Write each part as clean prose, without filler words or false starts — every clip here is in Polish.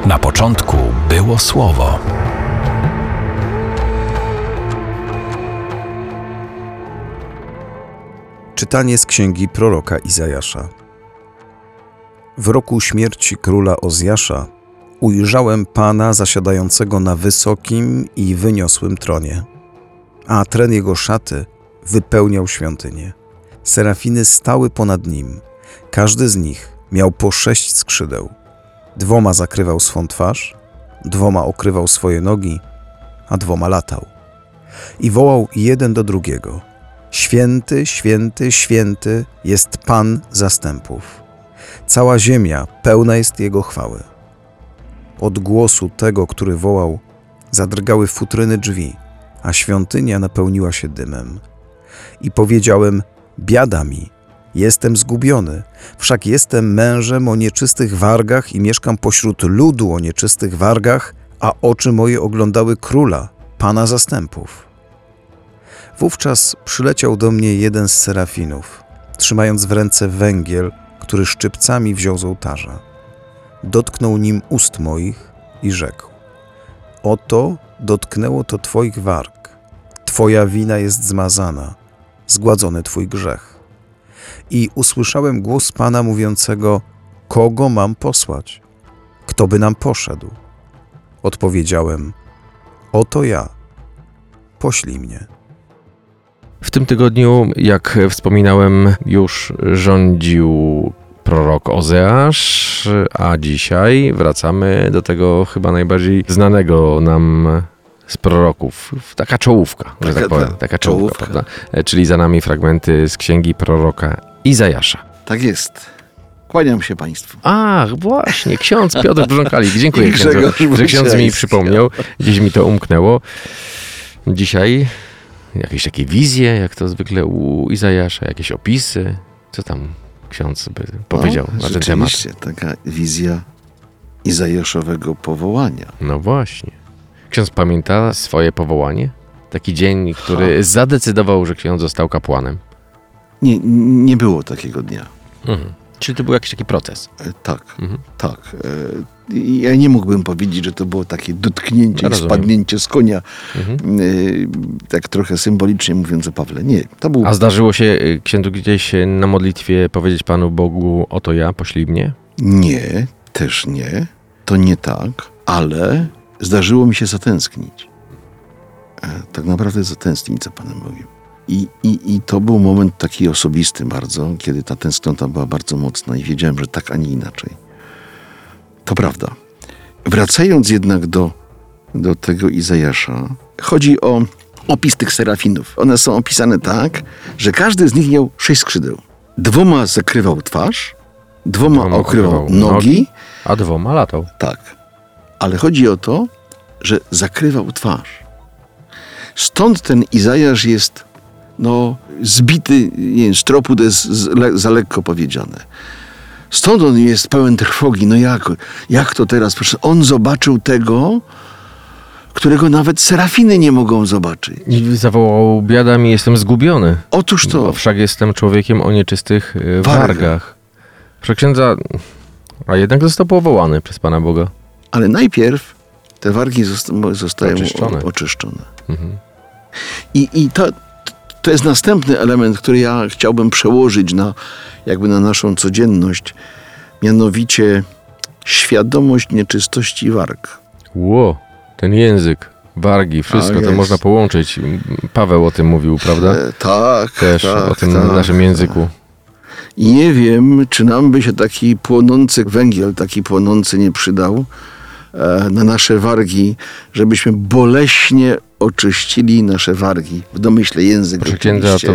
Na początku było Słowo. Czytanie z księgi proroka Izajasza. W roku śmierci króla Ozjasza ujrzałem Pana zasiadającego na wysokim i wyniosłym tronie, a tren jego szaty wypełniał świątynię. Serafiny stały ponad nim, każdy z nich miał po 6 skrzydeł. 2 zakrywał swą twarz, 2 okrywał swoje nogi, a 2 latał. I wołał jeden do drugiego: Święty, święty, święty jest Pan zastępów. Cała ziemia pełna jest Jego chwały. Od głosu tego, który wołał, zadrgały futryny drzwi, a świątynia napełniła się dymem. I powiedziałem: biada mi, jestem zgubiony, wszak jestem mężem o nieczystych wargach i mieszkam pośród ludu o nieczystych wargach, a oczy moje oglądały Króla, Pana zastępów. Wówczas przyleciał do mnie jeden z serafinów, trzymając w ręce węgiel, który szczypcami wziął z ołtarza. Dotknął nim ust moich i rzekł: oto dotknęło to Twoich warg. Twoja wina jest zmazana, zgładzony Twój grzech. I usłyszałem głos Pana mówiącego: kogo mam posłać? Kto by nam poszedł? Odpowiedziałem: oto ja, poślij mnie. W tym tygodniu, jak wspominałem, już rządził prorok Ozeasz, a dzisiaj wracamy do tego chyba najbardziej znanego nam z proroków. Taka czołówka, że tak powiem. Taka czołówka, prawda? Czyli za nami fragmenty z księgi proroka Izajasza. Tak jest. Kłaniam się Państwu. Ach, właśnie, ksiądz Piotr Brząkalik. Dziękuję księdzu, że ksiądz mi przypomniał. Gdzieś mi to umknęło. Dzisiaj jakieś takie wizje, jak to zwykle u Izajasza, jakieś opisy. Co tam ksiądz by powiedział na ten temat? Rzeczywiście, taka wizja Izajaszowego powołania. No właśnie. Ksiądz pamięta swoje powołanie? Taki dzień, który zadecydował, że ksiądz został kapłanem? Nie było takiego dnia. Mhm. Czyli to był jakiś taki proces? Tak. Ja nie mógłbym powiedzieć, że to było takie dotknięcie i spadnięcie z konia, tak trochę symbolicznie mówiąc o Pawle. Nie, to był... A zdarzyło się księdzu gdzieś na modlitwie powiedzieć Panu Bogu: oto ja, poślij mnie? Nie, też nie. To nie tak, ale zdarzyło mi się zatęsknić. Tak naprawdę zatęsknić za Panem Bogiem. I to był moment taki osobisty bardzo, kiedy ta tęsknota była bardzo mocna i wiedziałem, że tak, a nie inaczej. To prawda. Wracając jednak do tego Izajasza, chodzi o opis tych serafinów. One są opisane tak, że każdy z nich miał 6 skrzydeł. 2 zakrywał twarz, 2 okrywał nogi, a 2 latał. Tak. Ale chodzi o to, że zakrywał twarz. Stąd ten Izajasz jest zbity, nie wiem, z tropu, to jest za lekko powiedziane. Stąd on jest pełen trwogi. Jak to teraz? Proszę, on zobaczył tego, którego nawet serafiny nie mogą zobaczyć. I zawołał: biada mi, jestem zgubiony. Otóż to. Bo wszak jestem człowiekiem o nieczystych wargach. Proszę księdza, a jednak został powołany przez Pana Boga. Ale najpierw te wargi zostają oczyszczone. Mhm. I to jest następny element, który ja chciałbym przełożyć na naszą codzienność, mianowicie świadomość nieczystości warg. Ten język, wargi, wszystko to można połączyć. Paweł o tym mówił, prawda? Tak. Też o tym naszym języku. I nie wiem, czy nam by się taki płonący węgiel, taki płonący nie przydał na nasze wargi, żebyśmy boleśnie oczyścili nasze wargi. W domyśle język. Proszę księdza, to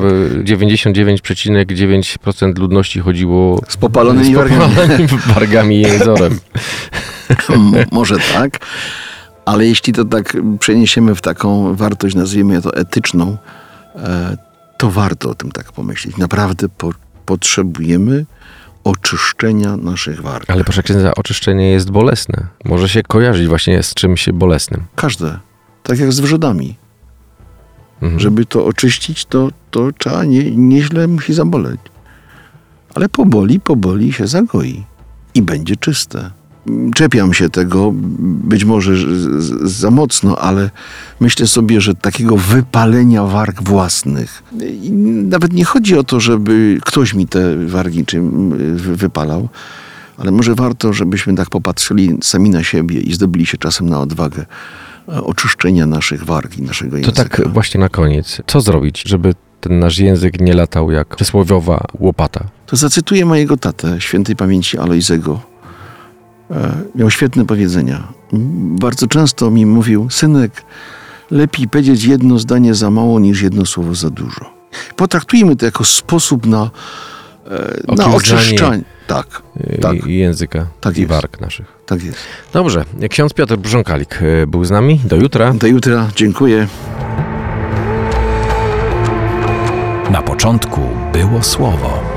99,9% ludności chodziło z popalonymi wargami i jęzorem. Może tak, ale jeśli to tak przeniesiemy w taką wartość, nazwijmy to etyczną, to warto o tym tak pomyśleć. Naprawdę potrzebujemy oczyszczenia naszych warg. Ale proszę księdza, oczyszczenie jest bolesne. Może się kojarzyć właśnie z czymś bolesnym. Każde. Tak jak z wrzodami. Żeby to oczyścić, to trzeba nieźle musi zaboleć. Ale poboli się zagoi. I będzie czyste. czepiam się tego, być może za mocno, ale myślę sobie, że takiego wypalenia warg własnych. I nawet nie chodzi o to, żeby ktoś mi te wargi wypalał, ale może warto, żebyśmy tak popatrzyli sami na siebie i zdobyli się czasem na odwagę oczyszczenia naszych warg i naszego języka. To tak właśnie na koniec. Co zrobić, żeby ten nasz język nie latał jak przysłowiowa łopata? To zacytuję mojego tatę, świętej pamięci Alojzego. Miał świetne powiedzenia. Bardzo często mi mówił: synek, lepiej powiedzieć jedno zdanie za mało niż jedno słowo za dużo. Potraktujmy to jako sposób na oczyszczanie. Tak. Języka Tak i jest. warg naszych. Tak jest. Dobrze, ksiądz Piotr Brząkalik był z nami. Do jutra. Do jutra. Dziękuję. Na początku było słowo.